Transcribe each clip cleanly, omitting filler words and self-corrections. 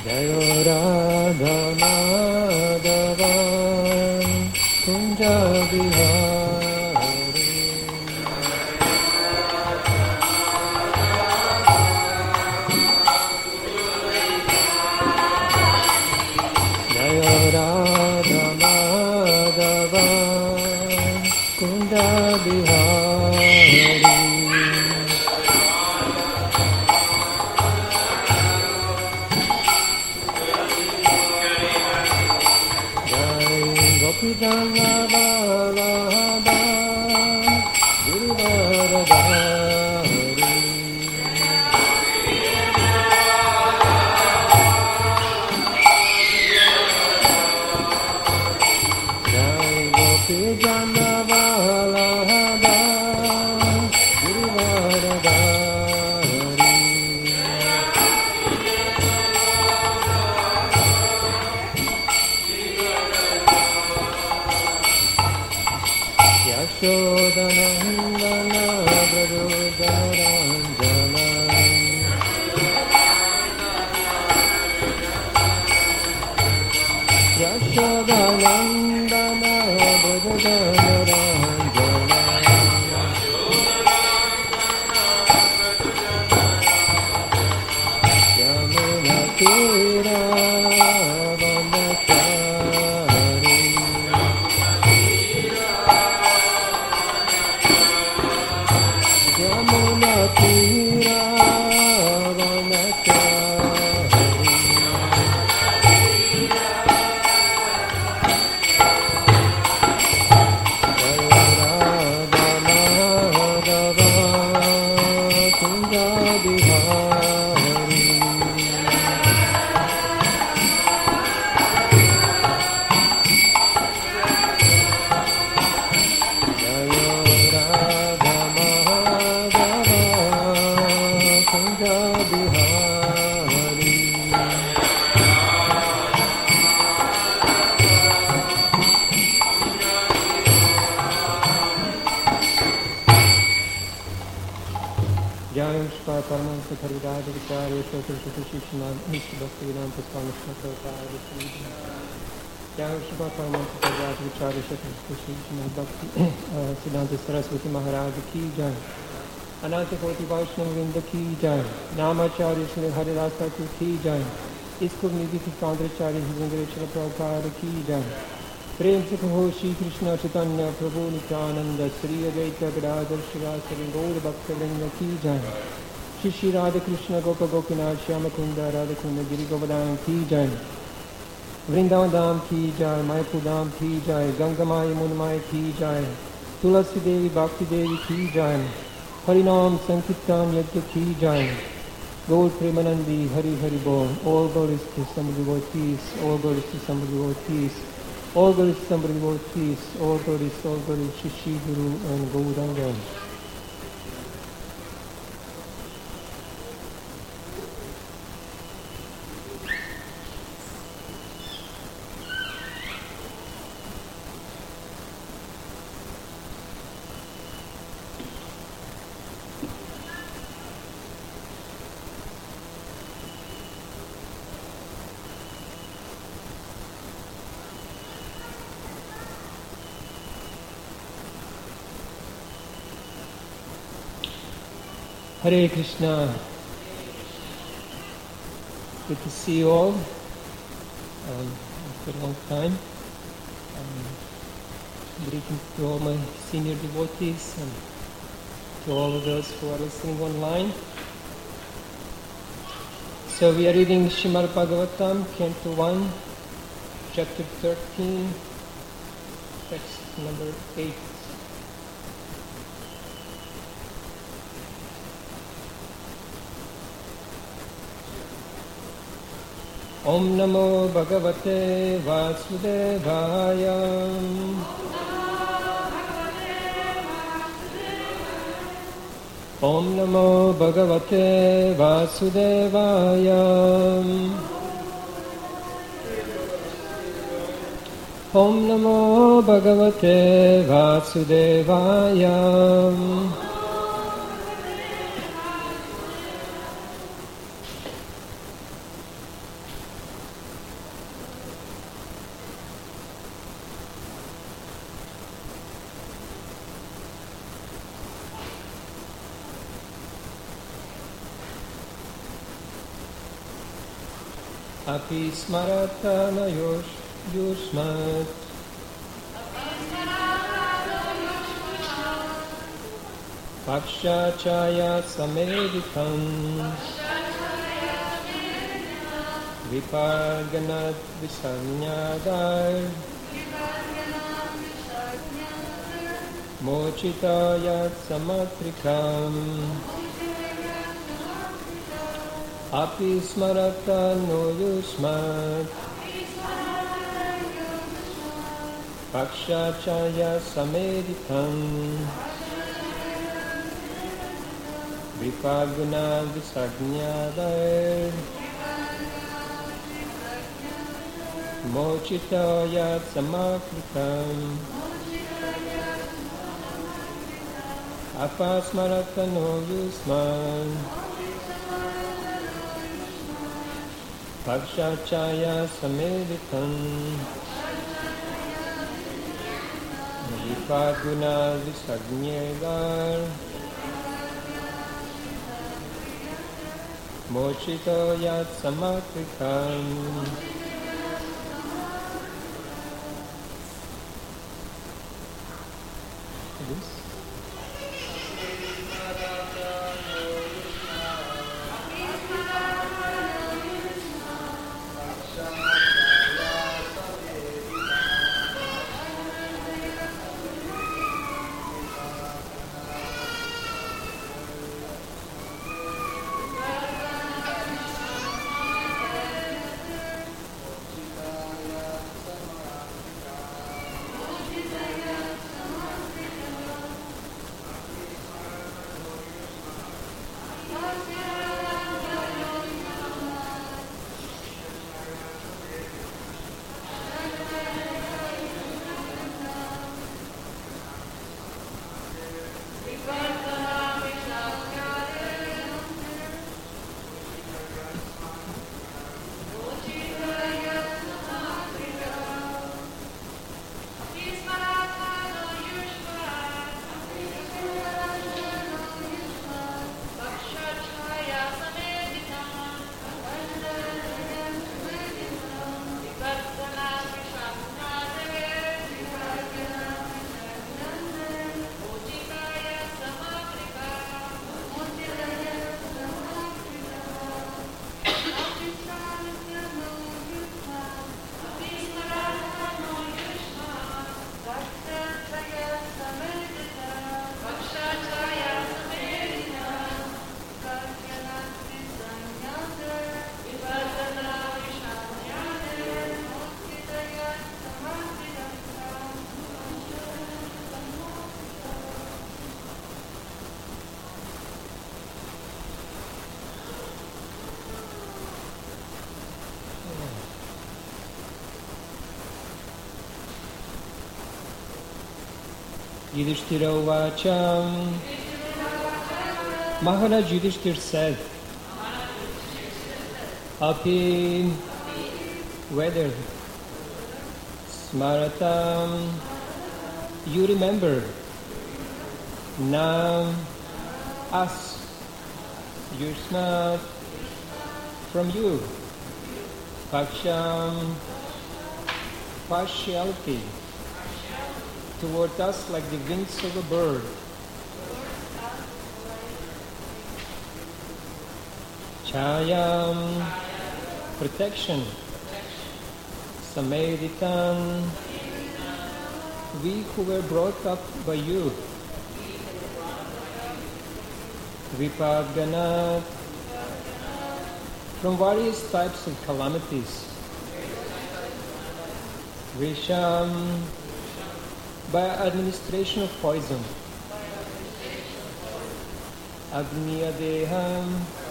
Jayo Radha Madhava Kunja Bihari Jayo Radha Madhava Kunja Bihari Gopidana Vallabha Giridharadhari Jai Gopidana Vallabha Giridharadhari Yashodanandana Brajodaranjana Yashodanandana Brajodaranjana Yamuna Tira Vandachari Yamuna Tira Vandachari Radha Madhava Kunja Bihari Jayo Radha Madhava Kunja Bihari Jai Shri Paramansa Kaviraj Vicharya Shri Shri Shishna Ishta Bhakti Vedanta Swami Shri Prabhupada Jai Shri Paramansa Kaviraj Vicharya Shri Shri Shishna Bhakti Siddhanta Saraswati Maharaj Ki Jai Ananta Koti Vaishnava Vrinda Ki Jai Namacharya Shri Harirasa Ki Jai Iskul Nidhi Kandracharya Hridangara Shri Prabhupada Ki Jai Prem se kaho Shri Krishna Chaitanya Prabhu Nityananda Sri Advaita Gadadhar Shivasari Gaur Bhakta Vrinda Ki Jai Shri Shri Radha Krishna Gopa Gopinath Shyama Kunda Radha Kunda Giri Govardhan Ki Jai Vrindavan Dham Ki Jai Mayapur Dham Ki Jai Ganga Maya Yamuna Maya Ki Jai Tulasi Devi Bhakti Devi Ki Jai Harinam Sankirtan Yajna Ki Jai Gaur Premanandi Hari Hari Bol All glories to somebody world peace All glories to somebody world peace All glories to somebody world peace All glories Shishi Guru and Gauranga Hare Krishna. Good to see you all after a long time. Greetings to all my senior devotees and to all of those who are listening online. So we are reading Srimad Bhagavatam, Canto 1, Chapter 13, text number 8. Om Namo Bhagavate Vasudevaya. Om Namo Bhagavate Vasudevaya. Om Namo Bhagavate Vasudevaya. Api smarata na yusmat Paksha chaya sameditam Viparganat visanyadar Mochitayat samatrikam Api smarata no yusmat Paksha chaya sameditam Vipaguna visagnyadar Mochitayat samakritam Apasmarata no yusman Pakshachaya sameditam Vipaguna visagnyadar Mochitayat samakritam. Yudhishthira Vacham. Maharaj Yudhishthir said, Api, whether Smaratam, you remember, now us, Yusmat, from you, Paksham, partiality, toward us like the wings of a bird. Chayam, protection. Sameditan, we who were brought up by you. Vipaganat, from various types of calamities. Visham, by administration of poison. Agniyadeham,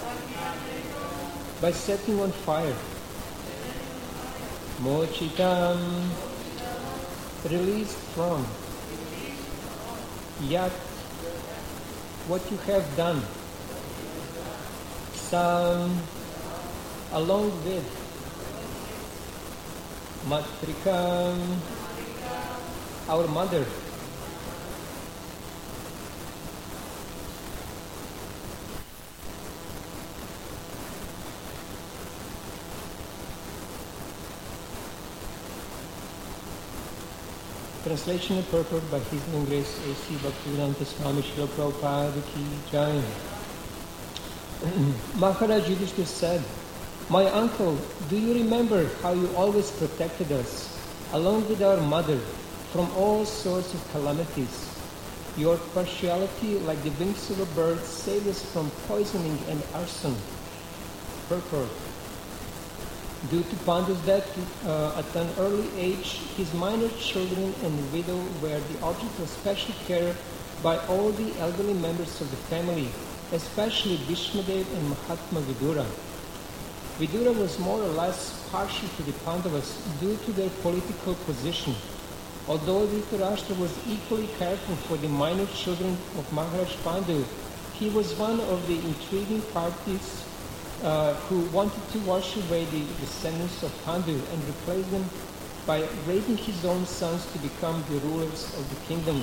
by setting on fire. Mochitam, released from. Yat, what you have done. Sam, along with. Matrikam, our mother. Translation and purport by His Divine Grace A.C. Bhaktivedanta Swami Srila Prabhupada Ki Jai. Maharaj Yudhishthira said, "My uncle, do you remember how you always protected us, along with our mother, from all sorts of calamities? Your partiality, like the wings of a bird, saved us from poisoning and arson." Purport. Due to Pandu's death at an early age, his minor children and widow were the object of special care by all the elderly members of the family, especially Bhishmadev and Mahatma Vidura. Vidura was more or less partial to the Pandavas due to their political position. Although Dhritarashtra was equally careful for the minor children of Maharaj Pandu, he was one of the intriguing parties who wanted to wash away the descendants of Pandu and replace them by raising his own sons to become the rulers of the kingdom.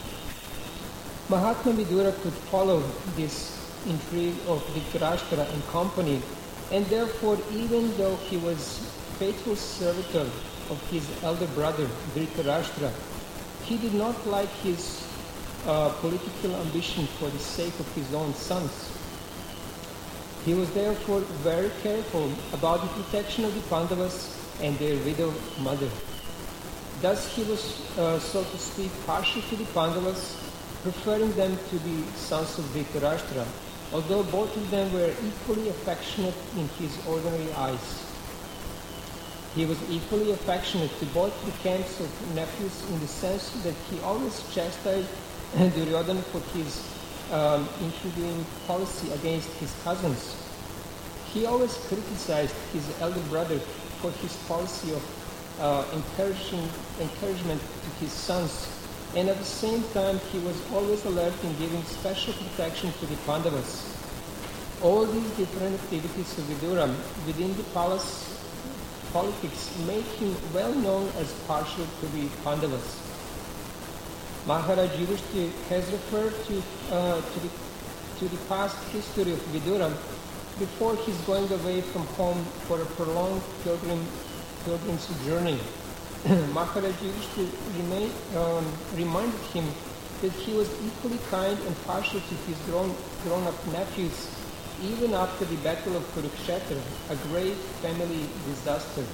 Mahatma Vidura could follow this intrigue of Dhritarashtra and company, and therefore, even though he was faithful servitor of his elder brother Dhritarashtra, he did not like his political ambition for the sake of his own sons. He was therefore very careful about the protection of the Pandavas and their widowed mother. Thus he was, so to speak, partial to the Pandavas, preferring them to the sons of Dhritarashtra, although both of them were equally affectionate in his ordinary eyes. He was equally affectionate to both the camps of nephews in the sense that he always chastised Duryodhana for his intriguing policy against his cousins. He always criticized his elder brother for his policy of encouragement to his sons, and at the same time he was always alert in giving special protection to the Pandavas. All these different activities of Vidura within the palace politics made him well known as partial to the Pandavas. Maharaj Yudhishthira has referred to the past history of Vidura before his going away from home for a prolonged pilgrim's journey. Maharaj Yudhishthira reminded him that he was equally kind and partial to his grown-up nephews, even after the Battle of Kurukshetra, a great family disaster.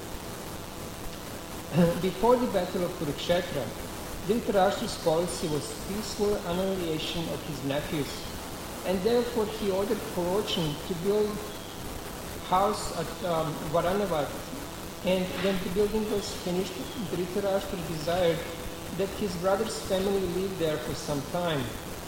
Before the Battle of Kurukshetra, Dhritarashtra's policy was peaceful annihilation of his nephews, and therefore he ordered Kurochan to build house at Varanavat, and when the building was finished, Dhritarashtra desired that his brother's family live there for some time.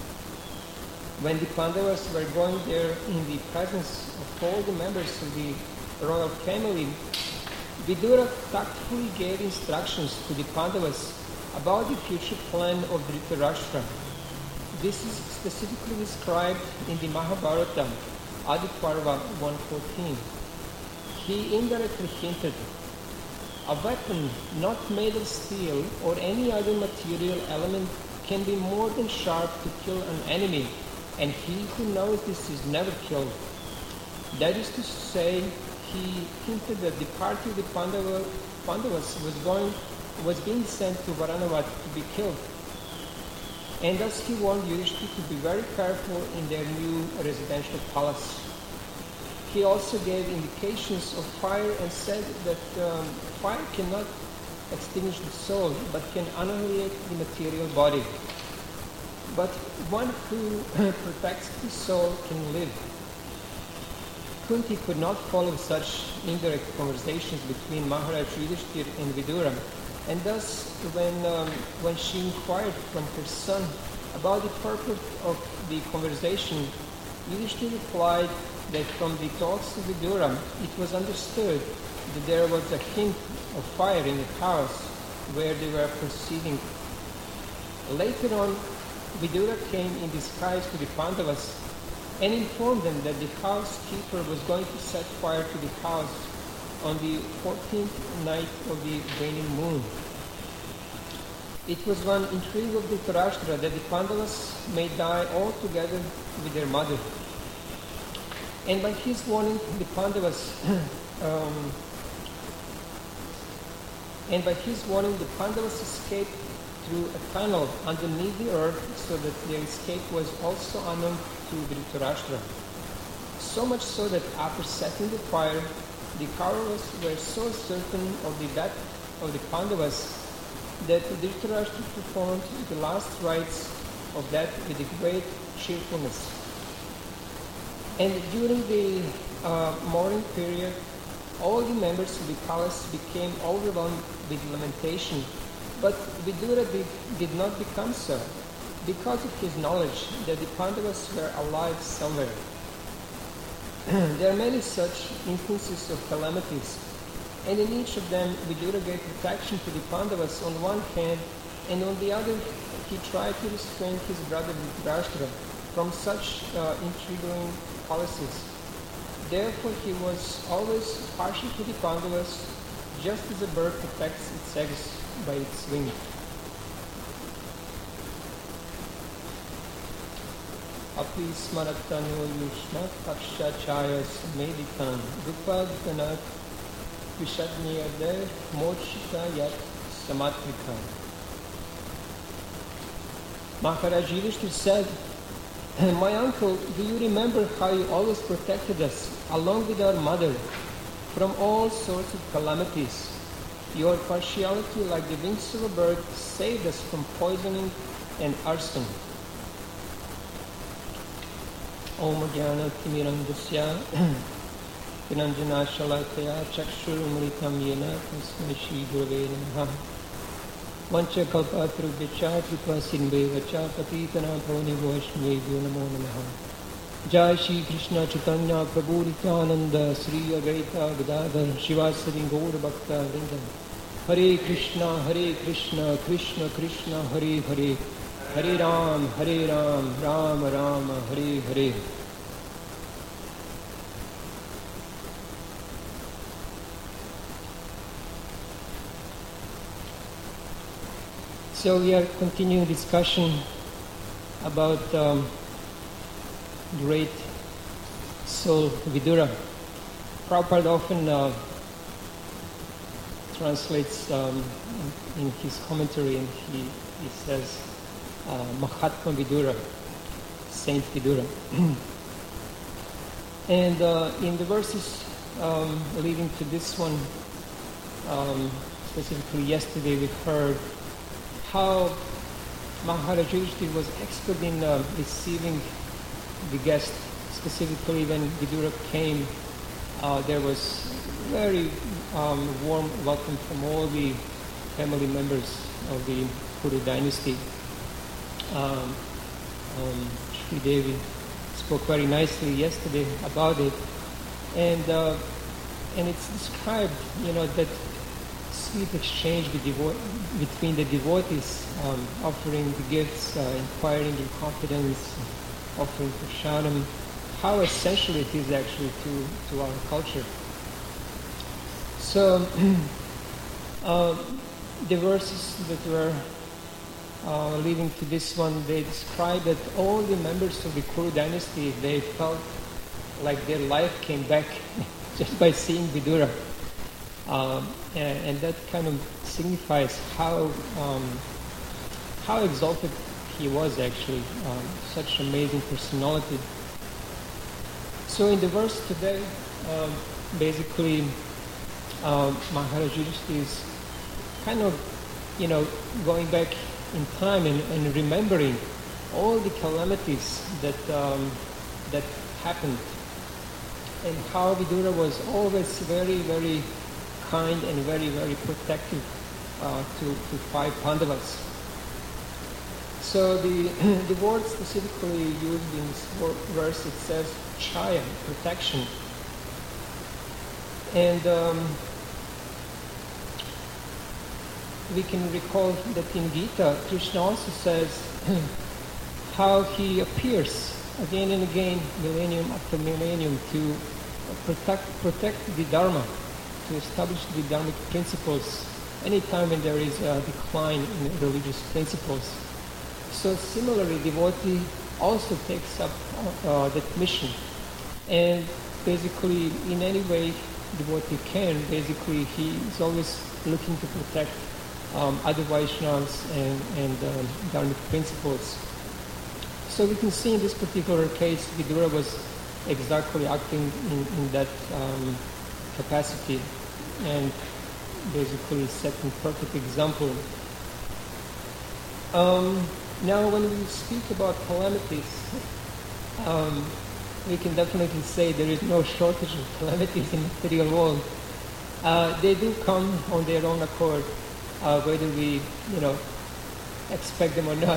When the Pandavas were going there in the presence of all the members of the royal family, Vidura tactfully gave instructions to the Pandavas about the future plan of Dhritarashtra. This is specifically described in the Mahabharata, Adi Parva 114. He indirectly hinted, "A weapon not made of steel or any other material element can be more than sharp to kill an enemy, and he who knows this is never killed." That is to say, he hinted that the party of the Pandavas was being sent to Varanavat to be killed. And thus he warned Yudhishthira to be very careful in their new residential palace. He also gave indications of fire and said that fire cannot extinguish the soul, but can annihilate the material body. But one who protects the soul can live. Kunti could not follow such indirect conversations between Maharaj Yudhishthira and Vidura, and thus when she inquired from her son about the purport of the conversation, Yudhishthira replied that from the talks of Vidura it was understood that there was a hint of fire in the house where they were proceeding. Later on, Vidura came in disguise to the Pandavas and informed them that the housekeeper was going to set fire to the house on the 14th night of the waning moon. It was one intrigue of Dhritarashtra that the Pandavas may die all together with their mother. And by his warning, the Pandavas escaped through a tunnel underneath the earth so that their escape was also unknown to Dhritarashtra. So much so that after setting the fire, the Kauravas were so certain of the death of the Pandavas that Dhritarashtra performed the last rites of death with a great cheerfulness. And during the mourning period, all the members of the palace became overwhelmed with lamentation. But Vidura did not become so, because of his knowledge that the Pandavas were alive somewhere. There are many such instances of calamities, and in each of them Vidura gave protection to the Pandavas on one hand, and on the other he tried to restrain his brother Dhritarashtra from such intriguing policies. Therefore he was always partial to the Pandavas, just as a bird protects its eggs by its wing. Api smaratano yushmat akshachayas meditan rupadganat vishadniyade mochita yat samatrika. Maharaj Yudhishthira said, "My uncle, do you remember how you always protected us, along with our mother, from all sorts of calamities? Your partiality, like the wings of a bird, saved us from poisoning and arson." Om Jnana Timirandasya Vinanjana Shalataya Chakshurumritam Yena Tasmai Shri Gurave Namaha. Vancha Kalpatarubhyacha Kripa Sindhevacha Patitana Pavanivo Vaishnavebhyo Namo Namaha. Jai Shri Krishna Chaitanya Prabhu Nityananda Sri Advaita Gadadhar Shivasadi Gaura Bhakta Vrinda. Hare Krishna, Krishna Krishna, Hare Hare, Hare Ram, Ram Ram, Hare Hare. So we are continuing discussion about great soul Vidura. Prabhupada often translates in his commentary, and he says Mahatma Vidura, Saint Vidura. And in the verses leading to this one, specifically yesterday, we heard how Maharaj Yudhishthira was expert in receiving the guest. Specifically when Vidura came, there was very warm welcome from all the family members of the Kuru dynasty. Sri Devi spoke very nicely yesterday about it, and it's described, that sweet exchange between the devotees, offering the gifts, inquiring in confidence, offering prasadam, how essential it is actually to our culture. So the verses that were leading to this one, they describe that all the members of the Kuru dynasty, they felt like their life came back just by seeing Vidura. And that kind of signifies how exalted he was actually, such amazing personality. So in the verse today, basically, Maharaj Yudhishthira is kind of, going back in time and remembering all the calamities that happened, and how Vidura was always very, very kind and very, very protective to five Pandavas. So the word specifically used in this verse, it says chaya, protection. And we can recall that in Gita, Krishna also says how he appears again and again, millennium after millennium, to protect the Dharma, to establish the Dharmic principles anytime when there is a decline in religious principles. So similarly, devotee also takes up that mission, and basically in any way devotee can, basically he is always looking to protect other Vaishnavas and Dharmic principles. So we can see in this particular case, Vidura was exactly acting in that capacity and basically setting perfect example. Now when we speak about calamities, we can definitely say there is no shortage of calamities in the material world. They do come on their own accord, whether we, expect them or not.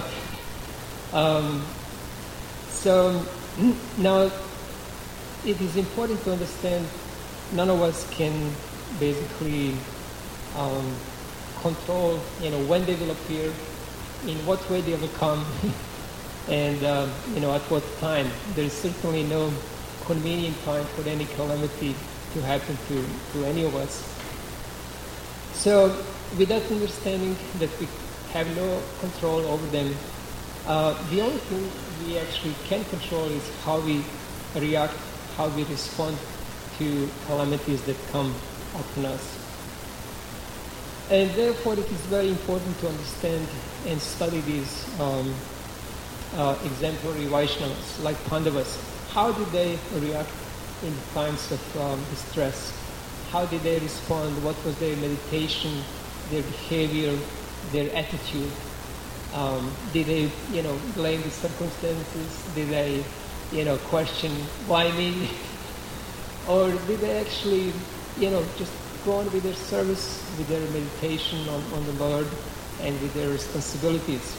So now it is important to understand none of us can basically control, when they will appear, in what way they will come, and at what time. There is certainly no convenient time for any calamity to happen to any of us. So with that understanding that we have no control over them, the only thing we actually can control is how we react, how we respond to calamities that come upon us. And therefore it is very important to understand and study these exemplary Vaishnavas, like Pandavas. How did they react in times of distress? How did they respond? What was their meditation, their behavior, their attitude? Did they, blame the circumstances? Did they, question, why me? Or did they actually, just go on with their service, with their meditation on the Lord, and with their responsibilities?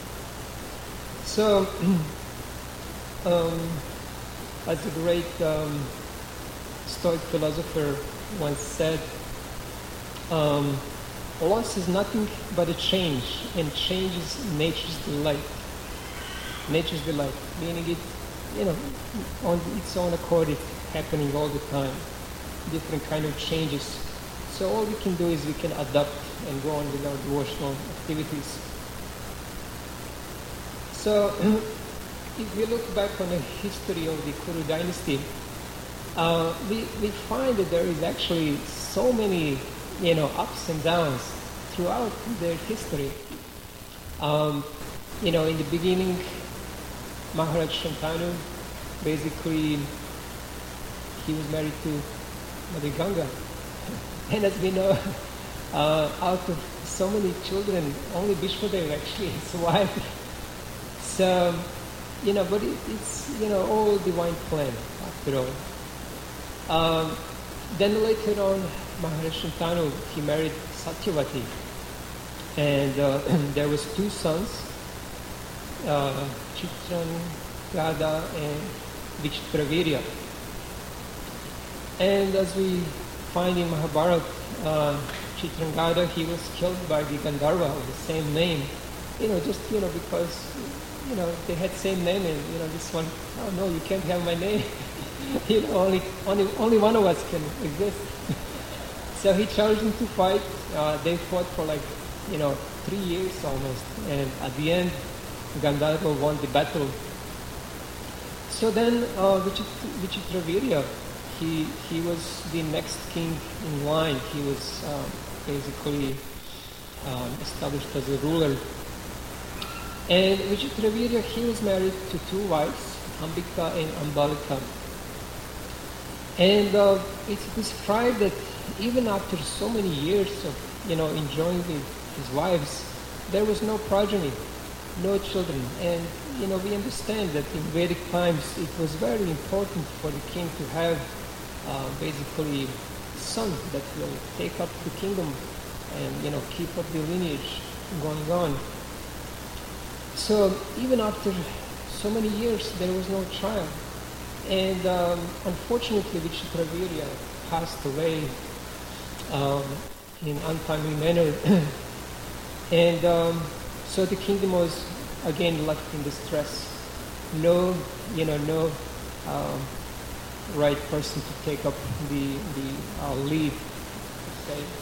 So, as a great Stoic philosopher once said, loss is nothing but a change, and change is nature's delight. Nature's delight, meaning it, on its own accord, it's happening all the time. Different kind of changes. So all we can do is we can adapt and go on with our devotional activities. So if we look back on the history of the Kuru dynasty, we find that there is actually so many, ups and downs throughout their history. In the beginning, Maharaj Shantanu, basically, he was married to Mother Ganga. And as we know, out of so many children, only Bhishmadev actually survived. So, but it's, all divine plan after all. Then later on, Maharaj Shantanu, he married Satyavati. And there was two sons, Chitrangada and Vichitravirya. And as we find in Mahabharata, Chitrangada, he was killed by the Gandharva of the same name, just, because, they had same name, and, this one, oh no, you can't have my name. Only one of us can exist. So he charged him to fight. They fought for 3 years almost, and at the end, Gandharva won the battle. So then, Vichitravirya, he was the next king in line. He was basically established as a ruler. And Vichitravirya, he was married to two wives, Ambika and Ambalika. And it's described that even after so many years of enjoying his wives, there was no progeny, no children. And we understand that in Vedic times it was very important for the king to have basically son that will take up the kingdom and keep up the lineage going on. So even after so many years there was no child, and unfortunately Vichitravirya passed away in untimely manner, and so the kingdom was again left in distress. No right person to take up the lead, to say.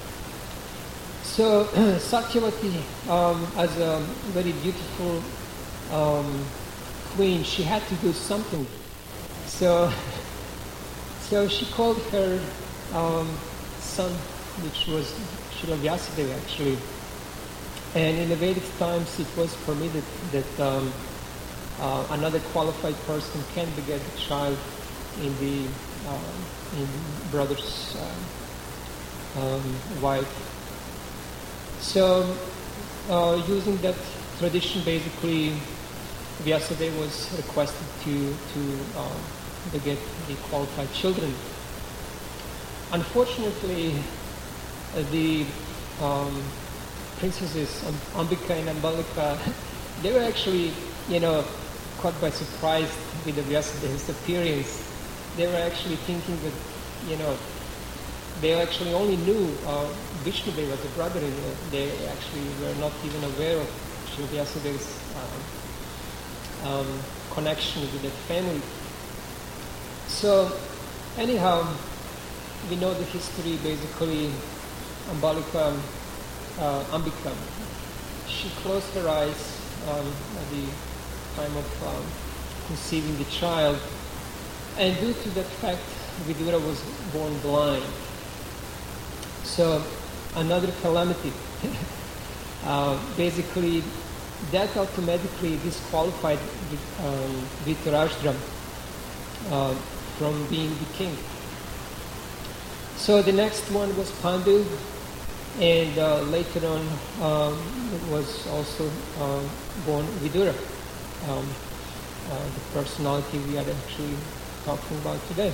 So Satyavati, as a very beautiful queen, she had to do something. So she called her son, which was Srila Vyasadeva actually, And in the Vedic times, it was permitted that another qualified person can beget a child in brother's wife. So, using that tradition, basically, Vyasadeva was requested to beget the qualified children. Unfortunately, the princesses Ambika and Ambalika, they were actually, caught by surprise with the Vyasadeva's appearance. They were actually thinking that, they actually only knew Vishnudeva as a brother-in-law. They actually were not even aware of Sri Vyasadeva's connection with that family. So, anyhow, we know the history. Basically, Ambika, she closed her eyes at the time of conceiving the child, and due to that fact, Vidura was born blind. So, another calamity. Basically, that automatically disqualified Dhritarashtra from being the king. So the next one was Pandu, and later on was also born Vidura, the personality we are actually talking about today.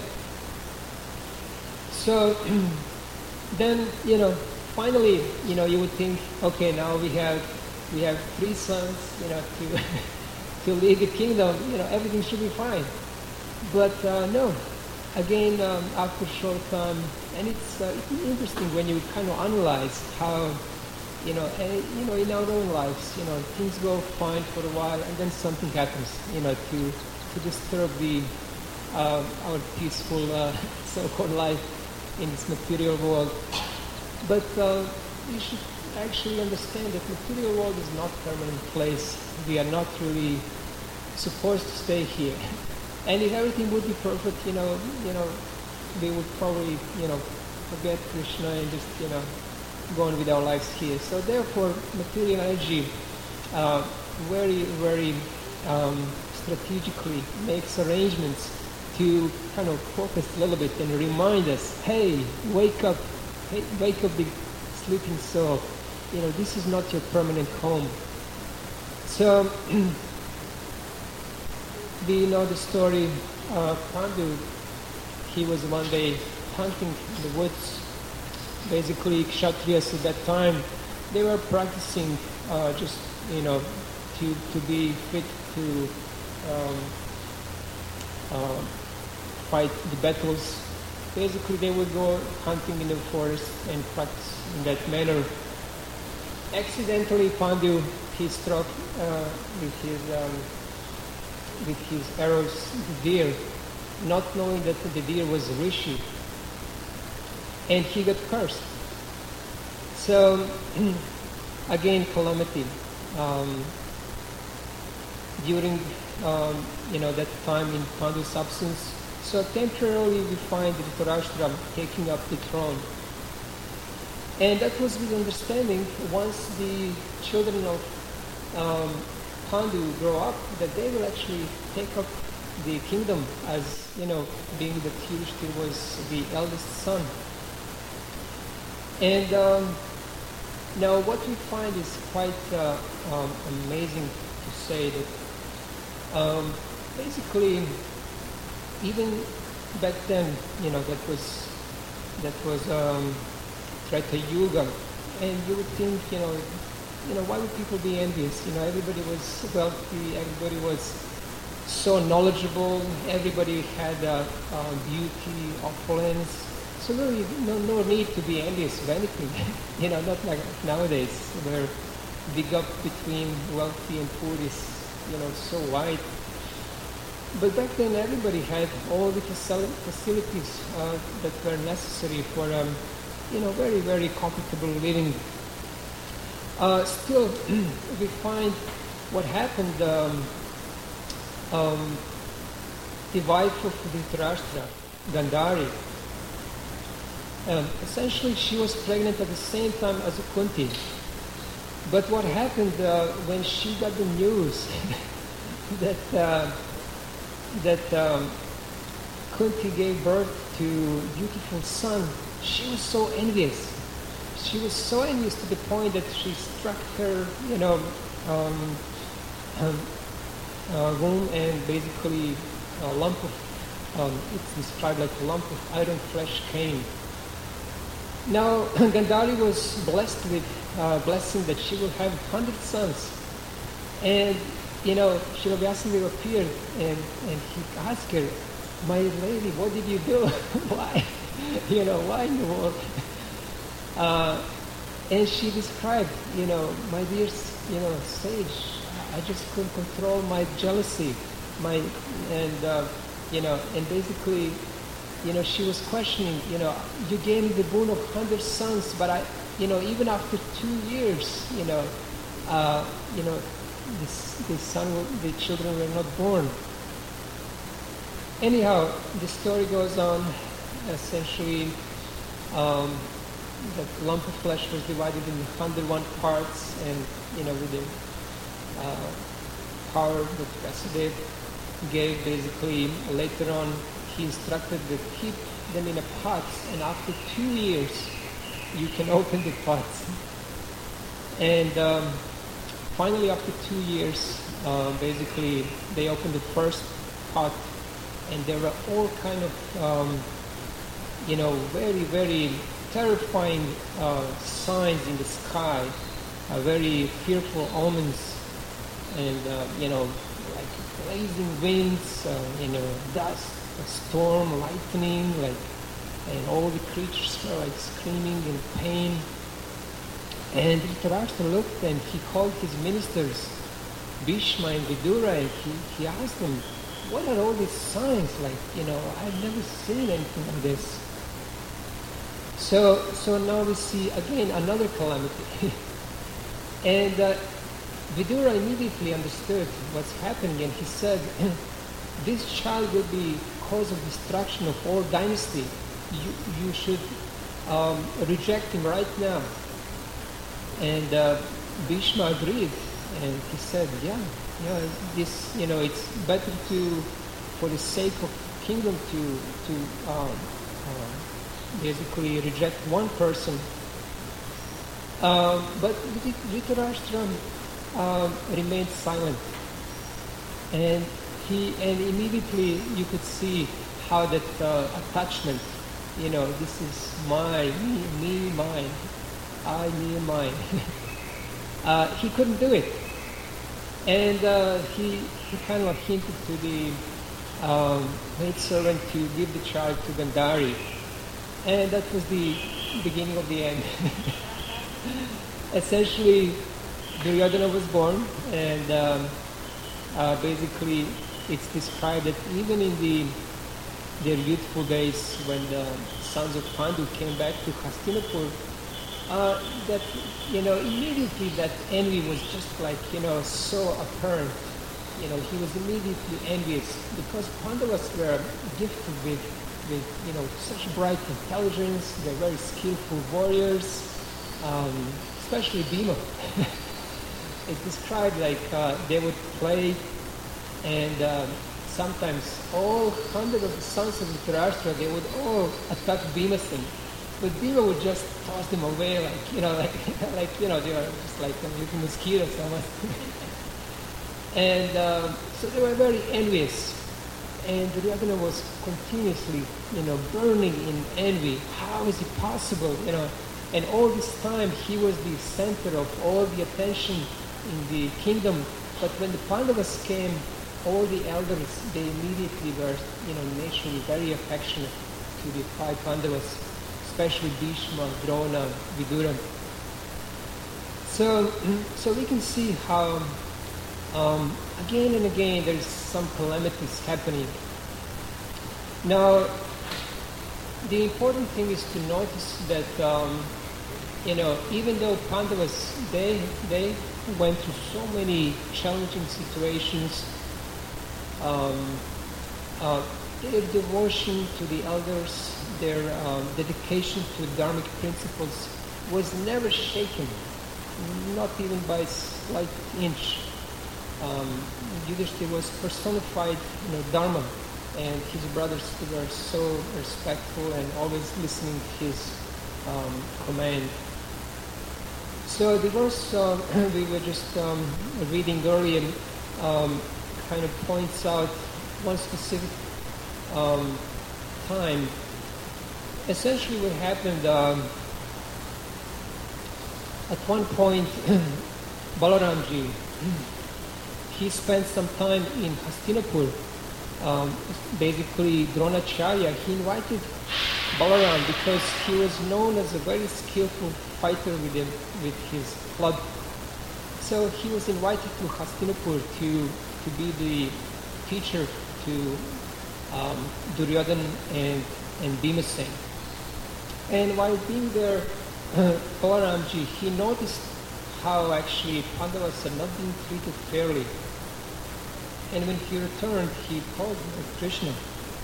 So then, finally, you would think, okay, now we have 3 sons, to lead the kingdom, everything should be fine. But no, again, after a short time, and it's interesting when you kind of analyze how, in our own lives, things go fine for a while, and then something happens, to disturb our peaceful so-called life in this material world. But you should actually understand that material world is not a permanent place. We are not really supposed to stay here. And if everything would be perfect, we would probably, forget Krishna and just, go on with our lives here. So therefore, material energy very, very strategically makes arrangements to kind of focus a little bit and remind us, hey, wake up the sleeping soul. This is not your permanent home. So, we know the story of Pandu. He was one day hunting in the woods. Basically, Kshatriyas at that time, they were practicing just, to be fit to fight the battles. Basically, they would go hunting in the forest and practice in that manner. Accidentally, Pandu, he struck with his arrows the deer, not knowing that the deer was a rishi, and he got cursed. So, again, calamity. During that time in Pandu's absence, so temporarily we find Dhritarashtra taking up the throne. And that was with understanding, once the children of Pandu grow up, that they will actually take up the kingdom as, being that Yudhishthira was the eldest son. And now what we find is quite amazing to say that basically, even back then, that was Treta Yuga, and you would think, why would people be envious? Everybody was wealthy, everybody was so knowledgeable, everybody had beauty, opulence. So really, no need to be envious of anything. Not like nowadays, where the gap between wealthy and poor is, so wide. But back then, everybody had all the facilities that were necessary for, very, very comfortable living. Still, we find what happened. The wife of Dhritarashtra, Gandhari, essentially she was pregnant at the same time as Kunti. But what happened when she got the news that Kunti gave birth to a beautiful son, she was so envious. She was so envious to the point that she struck her, womb, and basically a lump of, it's described like a lump of iron flesh came. Now, Gandhari was blessed with blessing that she will have 100 sons. And, Srila Vyasadeva appeared and he asked her, "My lady, what did you do? Why? Why in the world?" And she described, "My dear, sage, I just couldn't control my jealousy. And basically, she was questioning, you gave me the boon of 100 sons, but I, even after 2 years, the children were not born." Anyhow, the story goes on. Essentially, the lump of flesh was divided into 101 parts, and with the power that Vyasadeva gave, basically later on he instructed to keep them in a pot, and after 2 years you can open the pots. And finally, after 2 years, basically they opened the first pot, and there were all kind of very, very terrifying signs in the sky, very fearful omens, and like blazing winds, dust, a storm, lightning, and all the creatures were like screaming in pain. And Dhritarashtra looked and he called his ministers, Bhishma and Vidura, and he asked them, "What are all these signs? I've never seen anything like this." So now we see again another calamity. And Vidura immediately understood what's happening, and he said, "This child will be cause of destruction of all dynasty. You should reject him right now." And Bhishma agreed, and he said, this, it's better for the sake of kingdom to basically reject one person. But Dhritarashtra remained silent, and immediately you could see how that attachment, this is me, mine, I, me, and mine. He couldn't do it, and he kind of hinted to the maidservant to give the child to Gandhari, and that was the beginning of the end. Essentially, Duryodhana was born, and basically it's described that even in their youthful days, when the sons of Pandu came back to Hastinapur, that immediately that envy was just so apparent. He was immediately envious because Pandavas were gifted with such bright intelligence. They're very skillful warriors, especially Bhima. It's described they would play, and sometimes all 100 of the sons of Dhritarashtra, they would all attack Bhimasen. But Bhima would just toss them away they were just like a little mosquito almost. And so they were very envious. And Duryodhana was continuously, burning in envy. How is it possible, And all this time he was the center of all the attention in the kingdom. But when the Pandavas came, all the elders, they immediately were, naturally very affectionate to the 5 Pandavas, especially Bhishma, Drona, Vidura. So we can see how again and again there's some calamities happening. Now, the important thing is to notice that even though Pandavas they went through so many challenging situations, their devotion to the elders, their dedication to dharmic principles was never shaken. not even by a slight inch. Yudhishthira was personified, Dharma, and his brothers were so respectful and always listening to his command. So the verse we were just reading earlier kind of points out one specific time. Essentially what happened, at one point, Balaramji, he spent some time in Hastinapur. Basically, Dronacharya, he invited Balaram because he was known as a very skillful fighter with his club. So he was invited to Hastinapur to be the teacher to Duryodhana and Bhimasen. And while being there, Balaramji, he noticed how actually Pandavas had not been treated fairly. And when he returned, he told Krishna.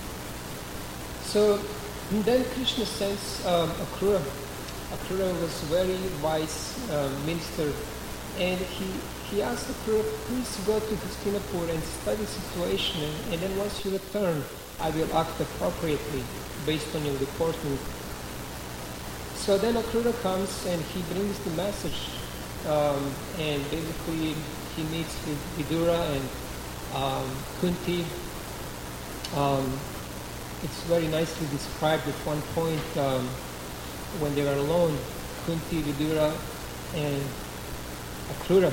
So then Krishna sends Akrura. Akrura was a very wise minister, and he asked Akrura, please go to Hastinapur and study the situation, and then once you return, I will act appropriately based on your reporting. So then Akrura comes and he brings the message, and basically he meets with Vidura and Kunti. It's very nicely described at one point when they were alone, Kunti, Vidura, and Akrura.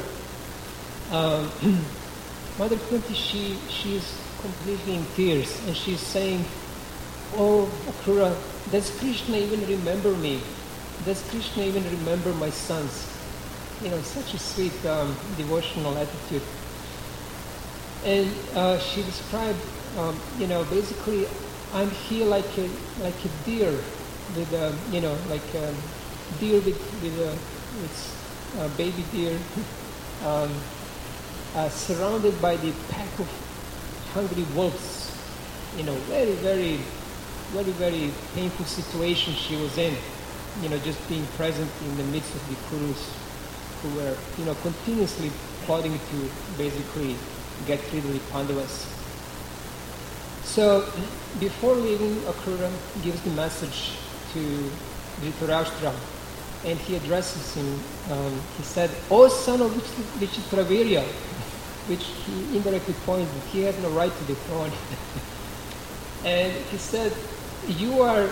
Mother Kunti, she is completely in tears, and she's saying, "Oh, Akrura, does Krishna even remember me? Does Krishna even remember my sons?" Such a sweet devotional attitude. And she described, basically, I'm here like a deer with like a deer with a baby deer, surrounded by the pack of hungry wolves. Very, very, very, very painful situation she was in. Just being present in the midst of the Kurus who were, continuously plotting to basically get rid of the Pandavas. So before leaving, Akrura gives the message to Dhritarashtra, and he addresses him. He said, "O son of Vichitravirya," which he indirectly points that he has no right to the throne. And he said, "You are,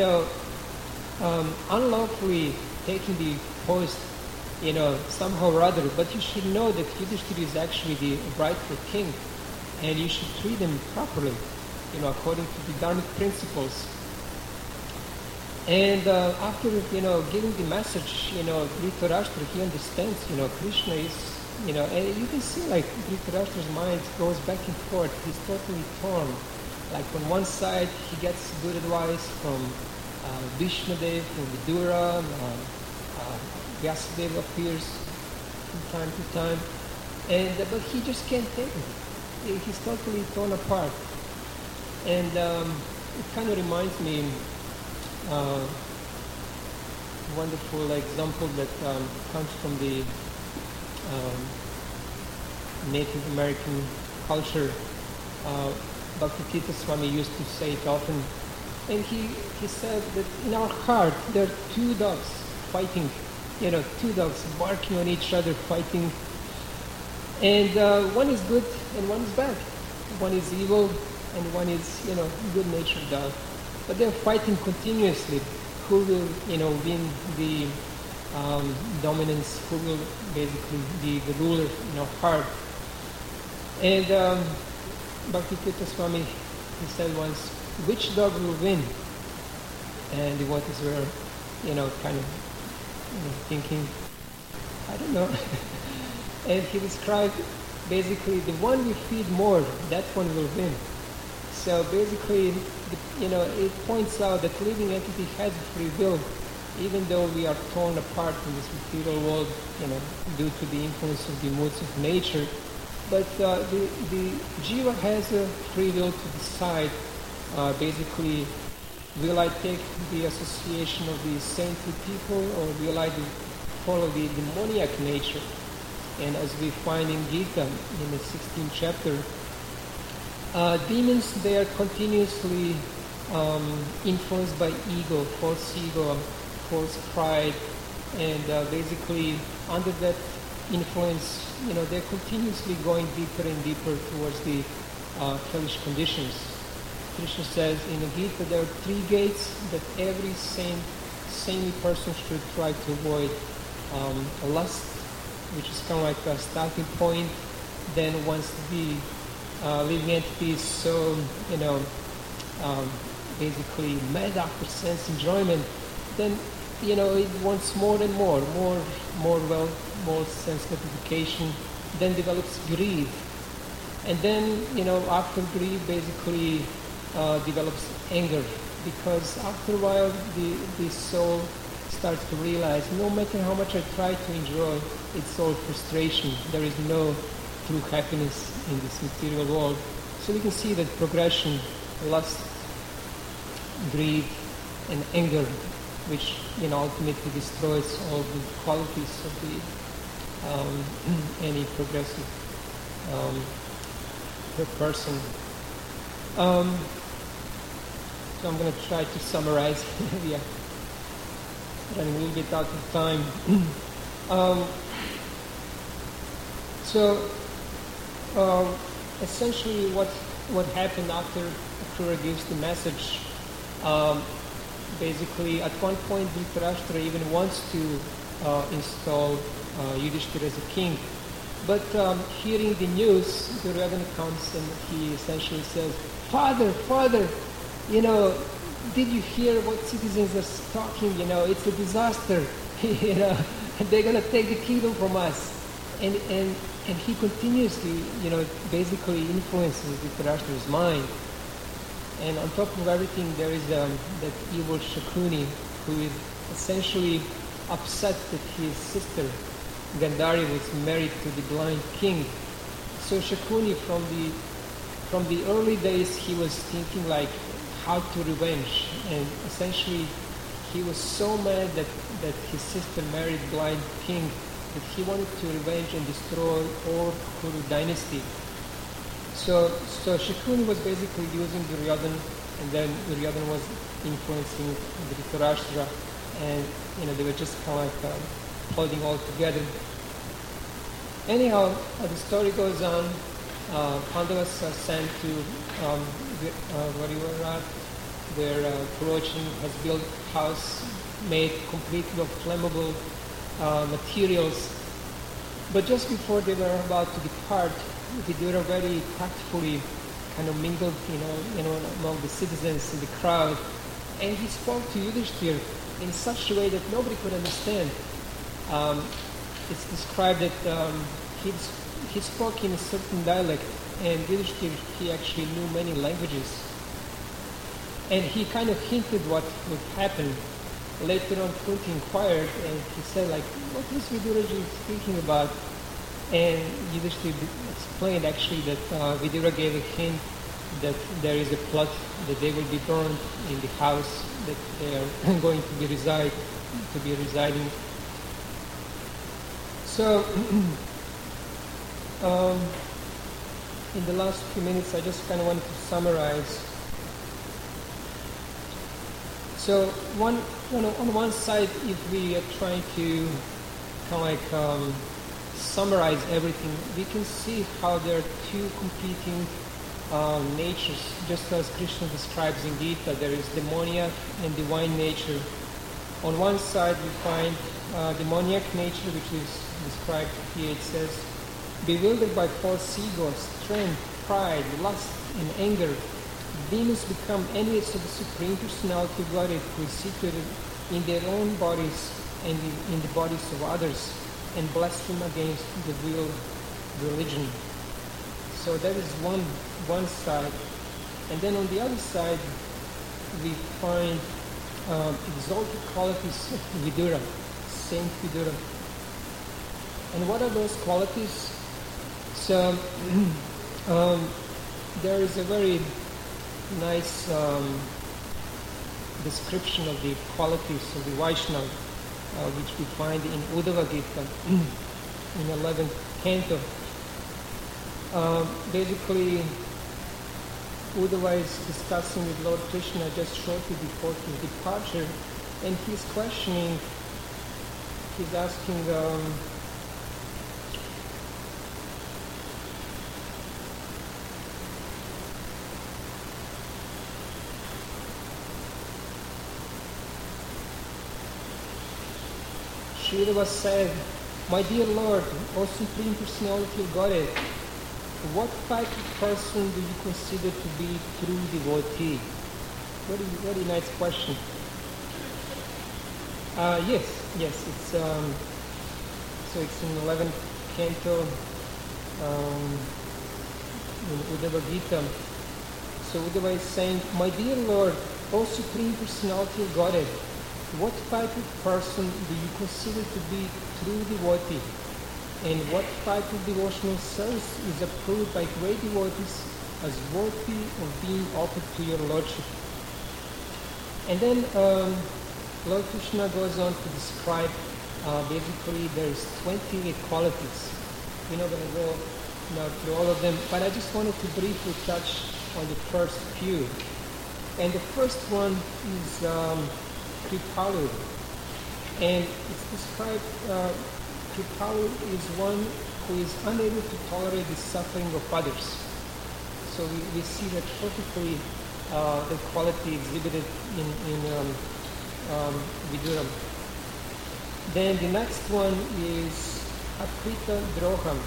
unlawfully taking the post, somehow or other, but you should know that Yudhishthira is actually the rightful king, and you should treat him properly, according to the dharmic principles." And after, giving the message, Dhritarashtra, he understands, Krishna is, and you can see like Dhritarashtra's mind goes back and forth. He's totally torn. Like on one side, he gets good advice from Vishnudev, from Vidura, Vyasadeva appears from time to time, but he just can't take it. He's totally torn apart. And it kind of reminds me wonderful example that comes from the Native American culture. Bhaktivedanta Swami used to say it often, and he said that in our heart there are two dogs fighting, two dogs barking on each other, fighting, and one is good and one is bad. One is evil and one is, good-natured dog. But they're fighting continuously. Who will, win the dominance? Who will basically be the ruler in our heart? And Bhaktivedanta Swami, he said once, which dog will win? And the devotees were, kind of thinking, I don't know. And he described basically the one we feed more, that one will win. So basically, it points out that living entity has a free will, even though we are torn apart in this material world, due to the influence of the moods of nature. But the jiva has a free will to decide, basically, will I take the association of the saintly people, or will I follow the demoniac nature. And as we find in Gita, in the 16th chapter, demons, they are continuously influenced by ego, false pride, and basically under that influence, they're continuously going deeper and deeper towards the hellish conditions. Krishna says in the Gita there are 3 gates that every saintly person should try to avoid. Lust, which is kind of like a starting point. Then once the living entity is so, basically mad after sense enjoyment, then, it wants more and more wealth, more sense gratification, then develops greed. And then, after greed, basically develops anger, because after a while the soul starts to realize no matter how much I try to enjoy, it's all frustration. There is no true happiness in this material world. So we can see that progression, lust, greed, and anger, which ultimately destroys all the qualities of the any progressive person. So I'm going to try to summarize. We are running a little bit out of time. Essentially what happened after Akrura gives the message, basically at one point Dhritarashtra even wants to install Yudhishthira as a king. But hearing the news, Duryodhana comes and he essentially says, Father, did you hear what citizens are talking? It's a disaster. They're going to take the kingdom from us. And he continuously, basically influences Dhritarashtra's mind. And on top of everything, there is that evil Shakuni, who is essentially upset that his sister Gandhari was married to the blind king. So Shakuni, from the early days, he was thinking like how to revenge, and essentially he was so mad that his sister married blind king that he wanted to revenge and destroy all Kuru dynasty. So Shakuni was basically using Duryodhana, and then Duryodhana was influencing Dhritarashtra, and they were just kind of like holding all together. Anyhow, the story goes on. Pandavas are sent to Varivarat, where Kurochin has built a house made completely of flammable materials. But just before they were about to depart, Vidura very tactfully kind of mingled, among the citizens in the crowd, and he spoke to Yudhishthira in such a way that nobody could understand. It's described that he spoke in a certain dialect, and Yudhishthira, he actually knew many languages. And he kind of hinted what would happen. Later on, Kunti inquired, and he said, what was Viduraji thinking about? And Yudhishthira explained actually that Vidura gave a hint that there is a plot that they will be burned in the house that they are going to be residing. So, in the last few minutes, I just kind of wanted to summarize. So, on one side, if we are trying to kind of summarize everything, we can see how there are 2 competing natures. Just as Krishna describes in Gita, there is demoniac and divine nature. On one side, we find demoniac nature, which is described here. It says, bewildered by false ego, strength, pride, lust, and anger, demons become enemies of the Supreme Personality of Godhead, who is situated in their own bodies and in the bodies of others, and blaspheme against the real religion. So that is one side. And then on the other side, we find exalted qualities of Vidura, Saint Vidura. And what are those qualities? So there is a very nice description of the qualities of the Vaishnava. which we find in Uddhava Gita in 11th canto. Basically, Uddhava is discussing with Lord Krishna just shortly before his departure, and he's questioning, he's asking, Sri Uddhava said, "My dear Lord, O Supreme Personality of Godhead, what type of person do you consider to be true devotee?" Very nice question. Yes, it's so it's in 11th canto in Uddhava Gita. So Uddhava is saying, "My dear Lord, O Supreme Personality of Godhead, what type of person do you consider to be true devotee? And what type of devotional service is approved by great devotees as worthy of being offered to your Lordship?" And then Lord Krishna goes on to describe, basically there's 20 qualities. We're not going to go through all of them, but I just wanted to briefly touch on the first few. And the first one is Kripalu. And it's described, Kripalu is one who is unable to tolerate the suffering of others. So we see that perfectly the quality exhibited in Vidura. Then the next one is Akrita Droham.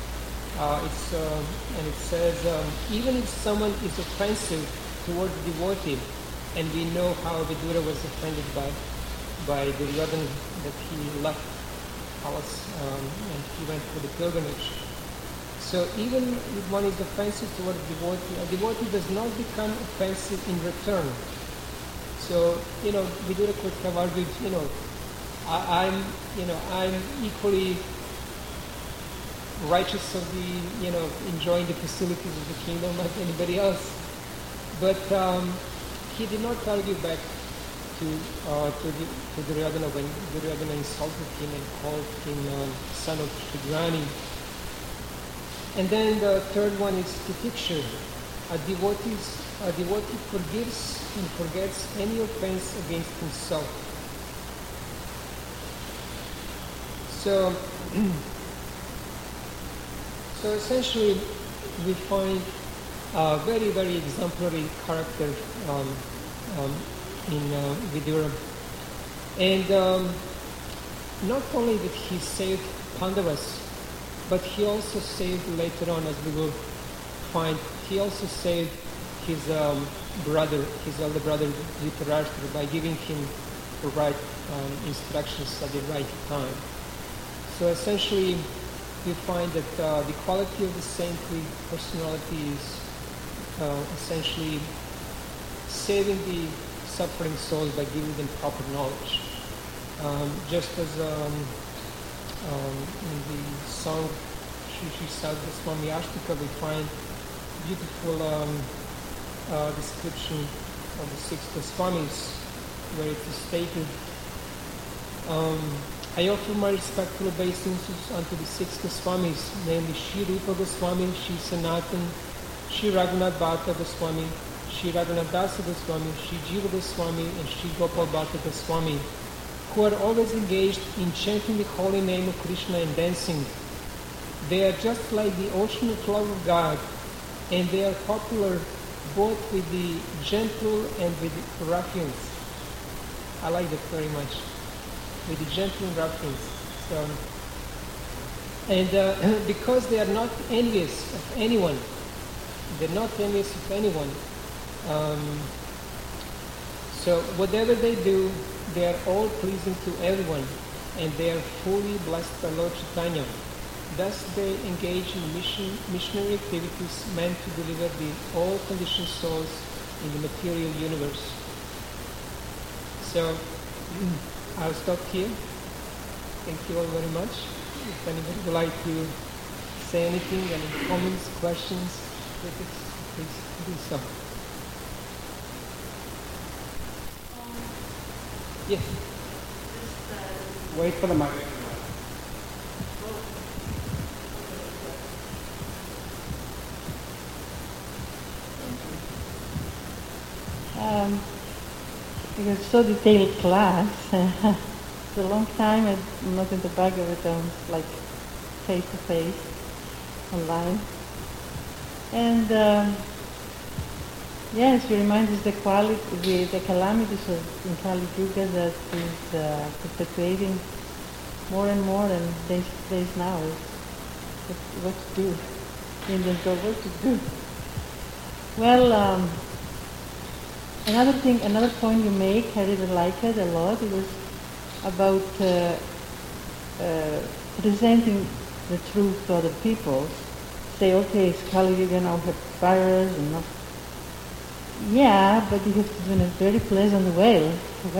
And it says, even if someone is offensive towards the devotee, and we know how Vidura was offended by Duryodhana, that he left palace and he went for the pilgrimage. So even if one is offensive towards a devotee does not become offensive in return. So, Vidura could have argued, I'm equally righteous of enjoying the facilities of the kingdom like anybody else. But he did not argue back to Duryodhana when Duryodhana insulted him and called him son of Shudrani. And then the third one is Titikshur. A devotee forgives and forgets any offense against himself. So essentially we find a very, very exemplary character in Vidura. And not only did he save Pandavas, but he also saved later on, as we will find, he also saved his brother, his elder brother Dhritarashtra, by giving him the right instructions at the right time. So essentially, we find that the quality of the saintly personality is essentially saving the suffering souls by giving them proper knowledge. Just as in the song Shri Shri Sadhu Swami Ashtika, we find beautiful description of the six Goswamis, where it is stated, I offer my respectful obeisances unto the six Goswamis, namely Shri Rupa Goswami, Shri Sanatan, Shri Raghunath Bhatta Goswami, Shri Raghunath Dasa Goswami, Shri Jiva Goswami, and Shri Gopal Bhatta Goswami, who are always engaged in chanting the holy name of Krishna and dancing. They are just like the ocean of love of God, and they are popular both with the gentle and with the ruffians. I like that very much. With the gentle and ruffians. So, and because they are not envious of anyone, so whatever they do, they are all pleasing to everyone, and they are fully blessed by Lord Chaitanya. Thus they engage in missionary activities meant to deliver the all-conditioned souls in the material universe. So I'll stop here. Thank you all very much. If anybody would like to say anything, any comments, questions, critics, please do so. Just Yes. Wait for the mic. It was so detailed class. It's a long time I'm not in the Bhagavatam, like face to face, online. And yes, it reminds us the calamities in Kali Yuga that is perpetuating more and more, and days now is what to do. Indians go, what to do? Well, another point you make, I really like it a lot. It was about presenting the truth to other people. Say, okay, it's Kali Yuga, now have virus and not. Yeah, but you have to do it in a very pleasant way.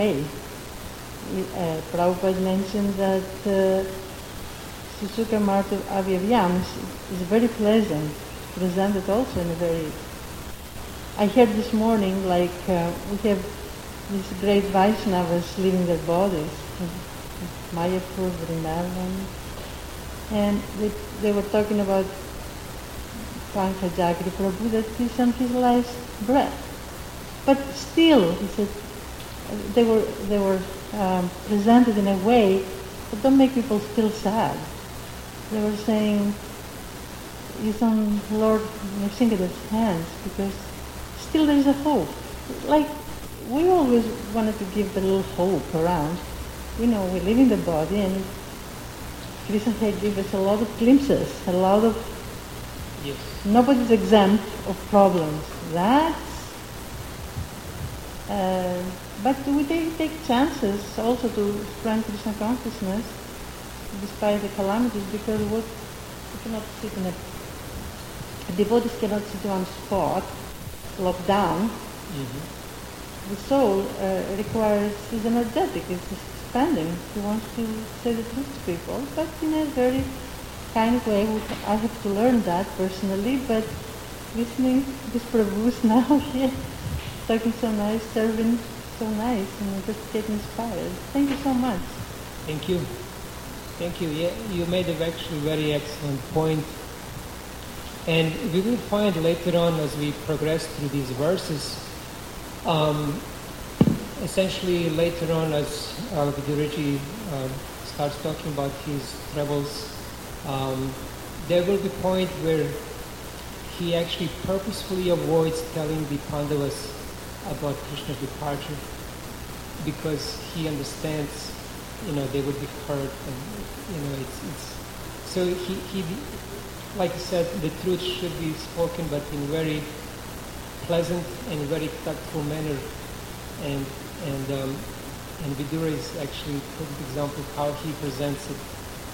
Prabhupada mentioned that Susuka Martha Avyavyam is very pleasant, presented also in a very. I heard this morning, like we have these great Vaishnavas leaving their bodies, Mayapur, Vrindavan, and they were talking about Pankajagri Prabhu, that he's on his last breath. But still, he said, they were presented in a way that don't make people feel sad. They were saying, he's on Lord Nrsimha's hands, because still there is a hope. Like, we always wanted to give the little hope around. You know, we live in the body, and Krishna had given us a lot of glimpses, a lot of. Yes. Nobody's exempt of problems. But we take chances also to spread Krishna consciousness despite the calamities, because we cannot sit in devotees cannot sit on spot, locked down. Mm-hmm. The soul is energetic, it's expanding. He wants to say the truth to people, but in a very kind of way. I have to learn that personally, but listening to this Prabhu's now here, talking so nice, serving so nice, and just get inspired. Thank you so much. Thank you. Thank you. Yeah, you made a actually very excellent point. And we will find later on as we progress through these verses, essentially later on as Vidureji starts talking about his travels, there will be a point where he actually purposefully avoids telling the Pandavas about Krishna's departure, because he understands, they would be hurt, and it's so he like I said, the truth should be spoken, but in very pleasant and very tactful manner, and Vidura is actually a perfect example of how he presents it.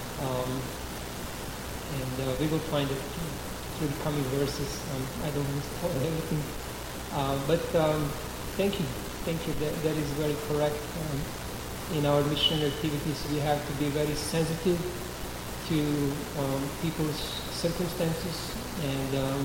And we will find it through the coming verses. I don't want to spoil everything. But thank you. That is very correct. In our mission activities, we have to be very sensitive to people's circumstances, and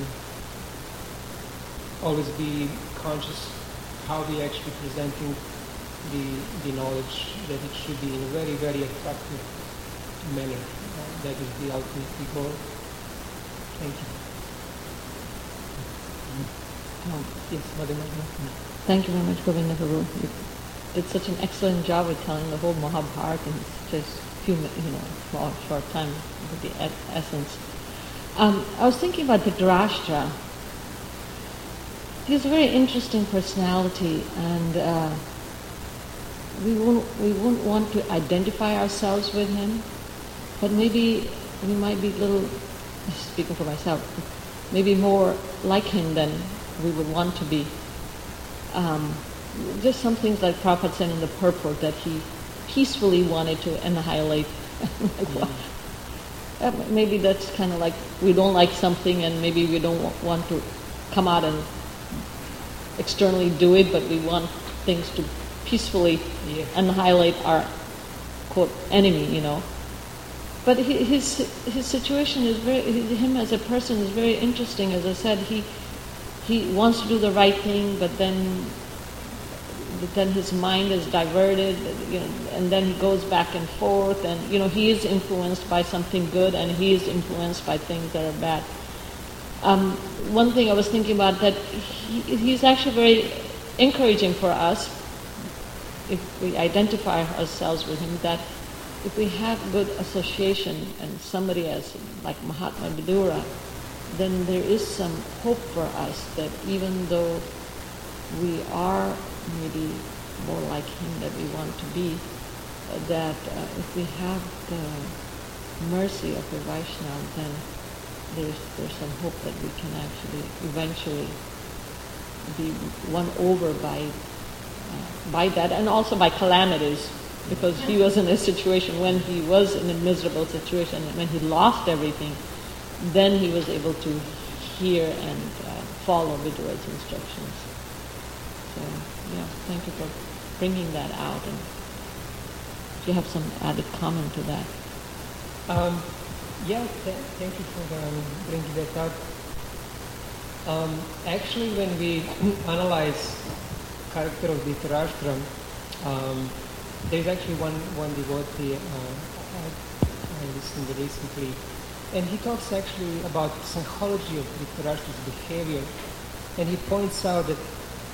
always be conscious how we actually presenting the knowledge, that it should be in a very, very attractive manner. That is the ultimate goal. Thank you. Yes, Mother Magna. Thank you very much, Govinda Prabhu. You did such an excellent job of telling the whole Mahabharata in just a few, short time with the essence. I was thinking about Dhritarashtra. He's a very interesting personality, and we wouldn't want to identify ourselves with him, but maybe we might be a little, speaking for myself, maybe more like him than we would want to be. Just some things like Prabhupada said in the purport, that he peacefully wanted to annihilate. Maybe that's kind of like we don't like something, and maybe we don't want to come out and externally do it, but we want things to peacefully annihilate our quote enemy, But his situation is him as a person is very interesting. As I said, he wants to do the right thing, but then then his mind is diverted, and then he goes back and forth, and he is influenced by something good, and he is influenced by things that are bad. One thing I was thinking about, that he's actually very encouraging for us, if we identify ourselves with him, that if we have good association and somebody as like Mahatma Vidura, then there is some hope for us that even though we are maybe more like him that we want to be, that if we have the mercy of the Vaishnava, then there's some hope that we can actually eventually be won over by that, and also by calamities, because he was in a situation when he was in a miserable situation, and when he lost everything, then he was able to hear and follow Vidura's instructions. So, thank you for bringing that out. And if you have some added comment to that. Thank you for bringing that up. Actually, when we analyze character of Dhritarashtra, there's actually one devotee I listened to recently, and he talks actually about psychology of Dhritarashtra's behavior, and he points out that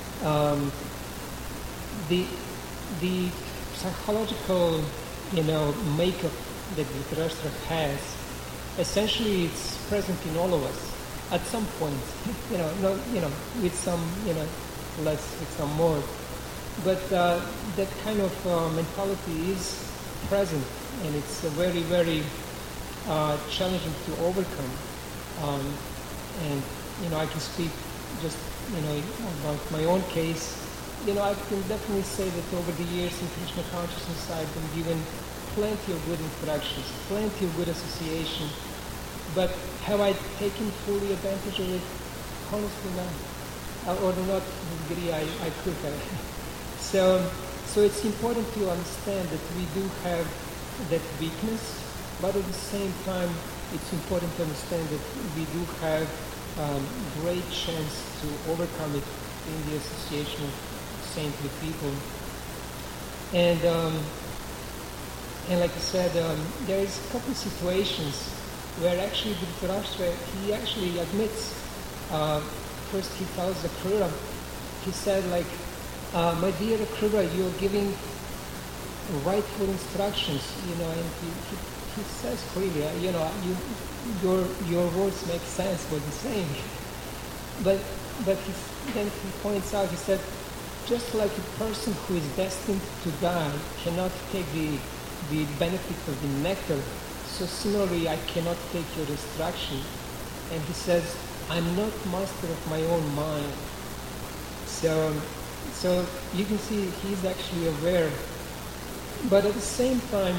the psychological makeup that Dhritarashtra has, essentially it's present in all of us at some point, with some less, with some more, but that kind of mentality is present, and it's very, very challenging to overcome. And I can speak just about my own case. I can definitely say that over the years in Krishna consciousness I've been given plenty of good interactions, plenty of good association, but have I taken fully advantage of it? Honestly, no. Or not to the degree I could have. So it's important to understand that we do have that weakness, but at the same time it's important to understand that we do have great chance to overcome it in the association of saintly people. And like I said, there is a couple of situations where actually Dhritarashtra, he actually admits, first he tells Akrura, he said my dear Akrura, you're giving rightful instructions, and he says clearly, your words make sense what he's saying. But then he points out, he said, just like a person who is destined to die cannot take the benefit of the nectar, so similarly I cannot take your instruction. And he says, I'm not master of my own mind. So you can see he's actually aware. But at the same time,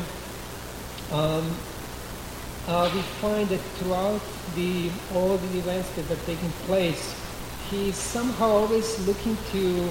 we find that throughout all the events that are taking place, he's somehow always looking to,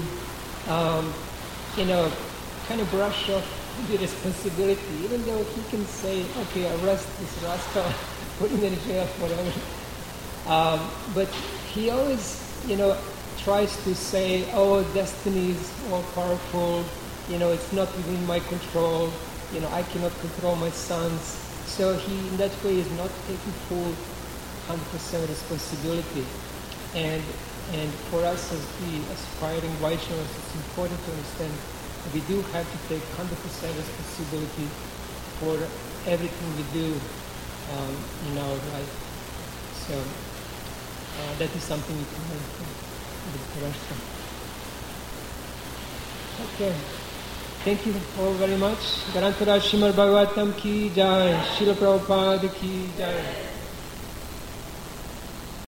kind of brush off the responsibility, even though he can say, okay, arrest this rascal, put him in jail, whatever. But he always, tries to say, oh, destiny is all powerful, it's not within my control, I cannot control my sons. So he, in that way, is not taking full 100% responsibility. And for us as the aspiring Vaishnavas, it's important to understand we do have to take 100% responsibility for everything we do in our life. So that is something we can learn from Dhritarashtra. Okay. Thank you all very much. Garantaraj Srimad Bhagavatam ki jai. Srila Prabhupada ki jai.